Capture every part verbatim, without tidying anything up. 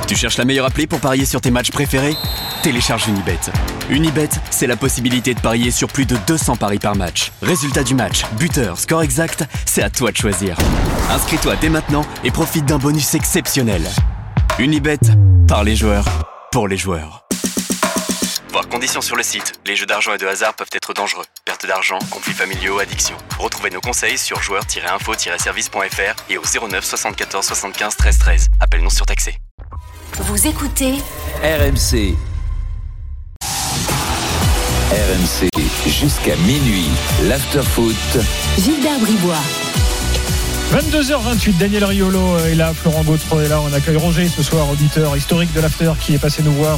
Tu cherches la meilleure appli pour parier sur tes matchs préférés ? Télécharge Unibet. Unibet, c'est la possibilité de parier sur plus de deux cents paris par match. Résultat du match, buteur, score exact, c'est à toi de choisir. Inscris-toi dès maintenant et profite d'un bonus exceptionnel. Unibet, par les joueurs, pour les joueurs. Voir conditions sur le site. Les jeux d'argent et de hasard peuvent être dangereux. Perte d'argent, conflits familiaux, addiction. Retrouvez nos conseils sur joueurs tiret info tiret service point f r et au zéro neuf soixante-quatorze soixante-quinze treize treize. Appel non surtaxé. Vous écoutez R M C. R M C jusqu'à minuit. L'afterfoot. Gilbert Bribois. vingt-deux heures vingt-huit, Daniel Riolo est là, Florent Gautreau est là. On accueille Roger ce soir, auditeur historique de l'After, qui est passé nous voir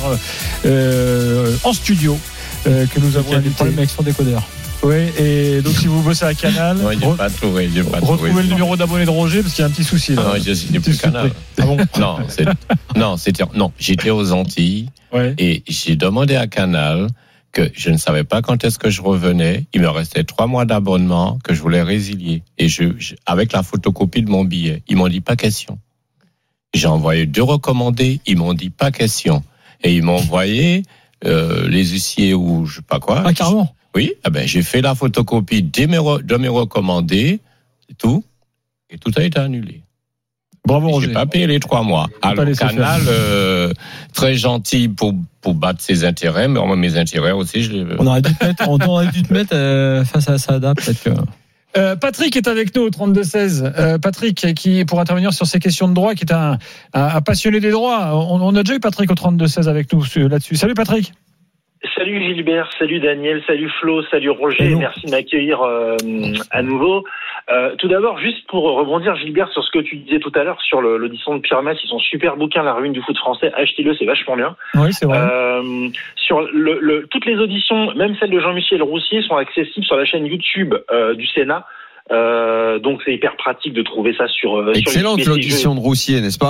euh, en studio, euh, que nous avons invité. Problème avec son décodeur. Oui, et donc si vous bossez à Canal, ouais, re- pas trouvé, pas retrouvez trouvé, le numéro d'abonné de Roger parce qu'il y a un petit souci là. Non, je n'ai plus Canal. Ah bon non, c'est, non, c'était, non, j'étais aux Antilles ouais. Et j'ai demandé à Canal que je ne savais pas quand est-ce que je revenais. Il me restait trois mois d'abonnement que je voulais résilier. Et je, je avec la photocopie de mon billet, ils m'ont dit pas question. J'ai envoyé deux recommandés, ils m'ont dit pas question. Et ils m'ont envoyé euh, les huissiers ou je sais pas quoi. Ah carrément. Oui, eh ben, j'ai fait la photocopie de mes, re, de mes recommandés, c'est tout, et tout a été annulé. Bravo, et Roger. J'ai pas payé les trois mois. Alors, Canal, euh, très gentil pour, pour battre ses intérêts, mais mes intérêts aussi, je les veux. On aurait dû te mettre, on aurait dû te mettre euh, face à Saada, peut-être que... Euh, Patrick est avec nous au trente-deux seize. Euh, Patrick, qui pour intervenir sur ces questions de droit, qui est un, un, un passionné des droits. On, on a déjà eu Patrick au trente-deux seize avec nous là-dessus. Salut Patrick. Salut Gilbert, salut Daniel, salut Flo, salut Roger, Hello. Merci de m'accueillir euh, à nouveau. Euh, tout d'abord, juste pour rebondir Gilbert sur ce que tu disais tout à l'heure sur le, l'audition de Pierre Masse, ils sont super bouquins, La ruine du foot français, achetez-le, c'est vachement bien. Oui, c'est vrai. Euh, sur le, le, toutes les auditions, même celles de Jean-Michel Roussier, sont accessibles sur la chaîne YouTube euh, du Sénat. Euh, donc c'est hyper pratique de trouver ça sur... Euh, Excellente sur l'audition de Roussier, n'est-ce pas ?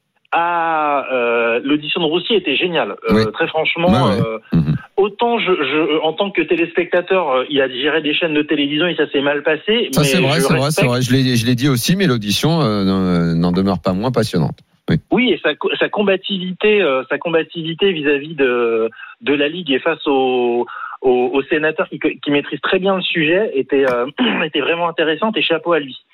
Ah, euh, l'audition de Roussier était géniale. Euh, oui. Très franchement, ouais, ouais. Euh, Mmh. autant je, je, en tant que téléspectateur, euh, il a géré des chaînes de télévision et ça s'est mal passé. Ça mais c'est vrai, je c'est vrai, respecte... c'est vrai. Je l'ai, je l'ai dit aussi, mais l'audition euh, n'en demeure pas moins passionnante. Oui. Oui, et sa, sa combativité, euh, sa combativité vis-à-vis de de la Ligue et face aux aux, aux sénateurs qui, qui maîtrisent très bien le sujet était euh, était vraiment intéressante et chapeau à lui.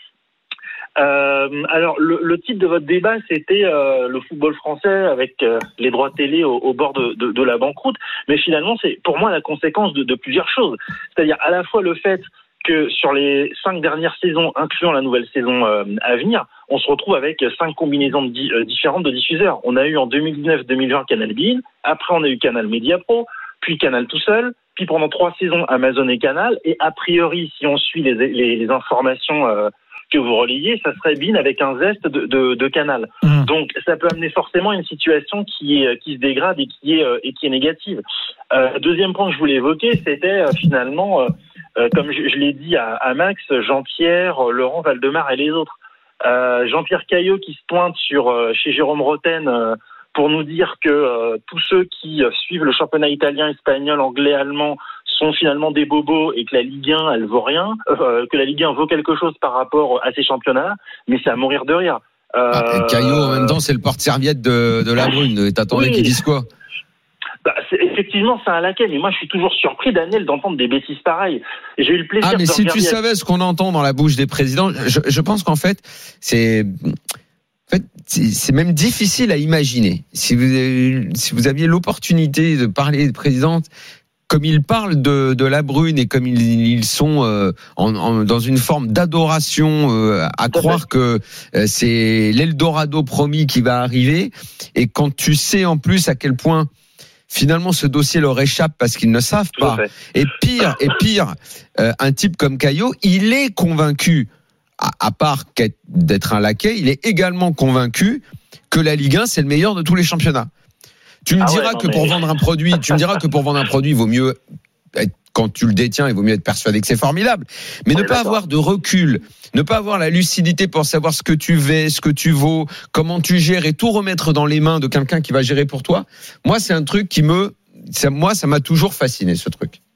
Euh, alors, le, le titre de votre débat, c'était euh, le football français avec euh, les droits télé au, au bord de, de, de la banqueroute. Mais finalement, c'est pour moi la conséquence de, de plusieurs choses. C'est-à-dire à la fois le fait que sur les cinq dernières saisons, incluant la nouvelle saison euh, à venir, on se retrouve avec cinq combinaisons de di- euh, différentes de diffuseurs. On a eu en deux mille dix-neuf deux mille vingt Canal Bein, après on a eu Canal Media Pro, puis Canal tout seul, puis pendant trois saisons Amazon et Canal, et a priori, si on suit les, les, les informations euh, que vous relayez, ça serait Bein avec un zeste de, de, de Canal. Mmh. Donc ça peut amener forcément une situation qui est qui se dégrade et qui est et qui est négative. Euh, deuxième point que je voulais évoquer, c'était euh, finalement, euh, comme je, je l'ai dit à, à Max, Jean-Pierre, Laurent Valdemar et les autres. Euh, Jean-Pierre Caillot qui se pointe sur euh, chez Jérôme Roten euh, pour nous dire que euh, tous ceux qui euh, suivent le championnat italien, espagnol, anglais, allemand sont finalement des bobos et que la Ligue un, elle vaut rien, euh, que la Ligue un vaut quelque chose par rapport à ces championnats, mais c'est à mourir de rire. Euh... Ah, Caillot, en même temps, c'est le porte-serviette de, de la Brune. T'attendais oui. qu'il dise quoi ? Bah, c'est, effectivement, c'est un laquais, mais moi je suis toujours surpris, Daniel, d'entendre des bêtises pareilles. J'ai eu le plaisir ah, mais de si regarder... tu savais ce qu'on entend dans la bouche des présidents, je, je pense qu'en fait, c'est... En fait, c'est même difficile à imaginer. Si vous, si vous aviez l'opportunité de parler des présidents comme ils parlent de, de la Brune et comme ils, ils sont euh, en, en, dans une forme d'adoration euh, à croire que euh, c'est l'Eldorado promis qui va arriver, et quand tu sais en plus à quel point finalement ce dossier leur échappe parce qu'ils ne savent pas, et pire, et pire, euh, un type comme Caillot, il est convaincu, à, à part d'être un laquais, il est également convaincu que la Ligue un c'est le meilleur de tous les championnats. Tu me ah diras ouais, non, que mais... pour vendre un produit, tu me diras que pour vendre un produit, il vaut mieux être, quand tu le détiens, il vaut mieux être persuadé que c'est formidable. Mais ne pas d'accord. avoir de recul, ne pas avoir la lucidité pour savoir ce que tu vais, ce que tu vaux, comment tu gères et tout remettre dans les mains de quelqu'un qui va gérer pour toi. Moi, c'est un truc qui me, ça, moi, ça m'a toujours fasciné, ce truc.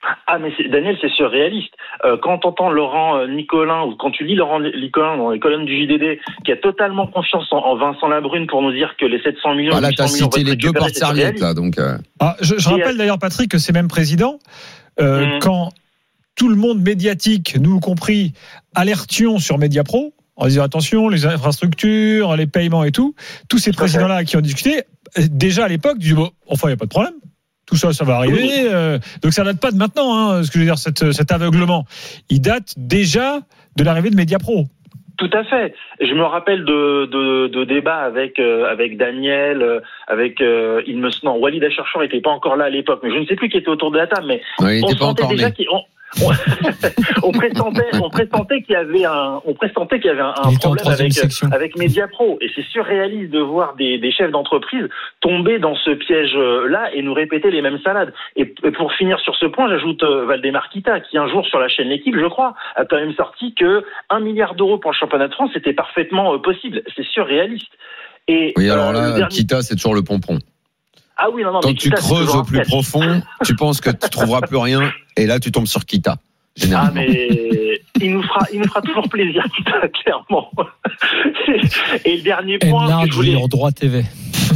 Ah mais c'est, Daniel, c'est surréaliste. Euh, quand t'entends Laurent Nicolin ou quand tu lis Laurent Nicolin dans les colonnes du J D D, qui a totalement confiance en, en Vincent Labrune pour nous dire que les sept cents millions. Ah là, t'as cité les deux portes serviettes là, donc. Euh... Ah, je, je rappelle d'ailleurs, Patrick, que ces mêmes présidents, euh, mmh. quand tout le monde médiatique, nous compris, alertions sur Mediapro, en disant attention, les infrastructures, les paiements et tout, tous ces présidents-là qui ont discuté, déjà à l'époque, disaient bon, enfin, il n'y a pas de problème. Tout ça, ça va arriver. Oui. Euh, donc, ça date pas de maintenant, hein, ce que je veux dire, cette, cet aveuglement. Il date déjà de l'arrivée de Mediapro. Tout à fait. Je me rappelle de, de, de débats avec euh, avec Daniel, euh, avec euh, il me non, Walid Acharchour n'était pas encore là à l'époque, mais je ne sais plus qui était autour de la table, mais ouais, on sentait déjà qu'il on, on, on pressentait on pressentait qu'il y avait un on pressentait qu'il y avait un, un problème avec section. avec Mediapro, et c'est surréaliste de voir des, des chefs d'entreprise tomber dans ce piège là et nous répéter les mêmes salades. Et pour finir sur ce point, j'ajoute euh, Valdemar Kita, qui un jour sur la chaîne L'Équipe, je crois, a quand même sorti que un milliard d'euros pour le championnat de France c'était parfaitement euh, possible. C'est surréaliste. Et oui, alors là, euh, dernier... Kita, c'est toujours le pompon. Ah oui, non, non. Quand tu creuses au plus profond, tu penses que tu trouveras plus rien, et là, tu tombes sur Kita. Généralement. Ah mais il nous fera, il nous fera toujours plaisir, Kita, clairement. Et le dernier point que je voulais en droit T V.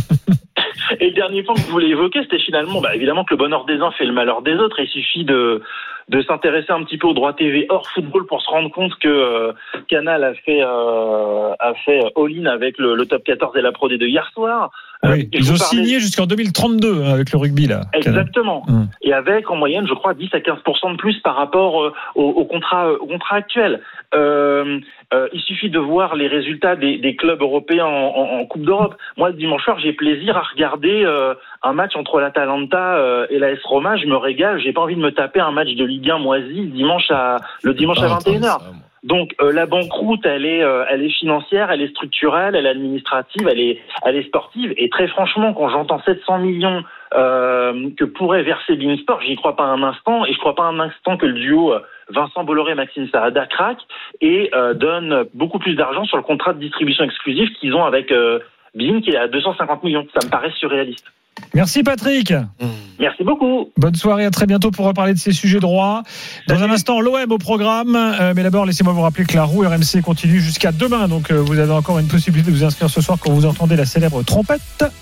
Et le dernier point que je voulais évoquer, c'était finalement, bah, évidemment que le bonheur des uns fait le malheur des autres. Il suffit de de s'intéresser un petit peu au droit T V hors football pour se rendre compte que euh, Canal a fait euh, a fait all-in avec le, le top quatorze et la Pro D deux hier soir. Oui, euh, ils ont parlais... signé jusqu'en deux mille trente-deux avec le rugby là. Exactement. Hum. Et avec en moyenne, je crois, dix à quinze pour cent de plus par rapport euh, au, au contrat au contrat actuel. Euh, euh, il suffit de voir les résultats des, des clubs européens en, en, en Coupe d'Europe. Moi, le dimanche soir, j'ai plaisir à regarder euh, un match entre l'Atalanta euh, et l'A S Roma. Je me régale. J'ai pas envie de me taper un match de Ligue un moisi dimanche à le dimanche à vingt et une heures. Donc euh, la banqueroute, elle est, euh, elle est financière, elle est structurelle, elle est administrative, elle est, elle est sportive. Et très franchement, quand j'entends sept cents millions euh, que pourrait verser Beansport, j'y crois pas un instant. Et je crois pas un instant que le duo Vincent Bolloré-Maxime Saada craque et euh, donne beaucoup plus d'argent sur le contrat de distribution exclusif qu'ils ont avec euh, Bein, qui est à deux cent cinquante millions. Ça me paraît surréaliste. Merci Patrick. Merci beaucoup. Bonne soirée, à très bientôt pour reparler de ces sujets droits. Dans Salut. Un instant, l'O M au programme. Euh, mais d'abord, laissez-moi vous rappeler que la roue R M C continue jusqu'à demain. Donc, euh, vous avez encore une possibilité de vous inscrire ce soir quand vous entendez la célèbre trompette.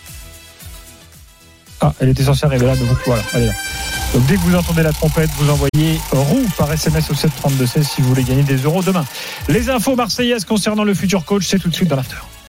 Ah, elle était censée arriver là, mais vous, voilà, elle est là. Donc, dès que vous entendez la trompette, vous envoyez roue par S M S au sept trente-deux seize si vous voulez gagner des euros demain. Les infos marseillaises concernant le futur coach, c'est tout de suite dans l'after.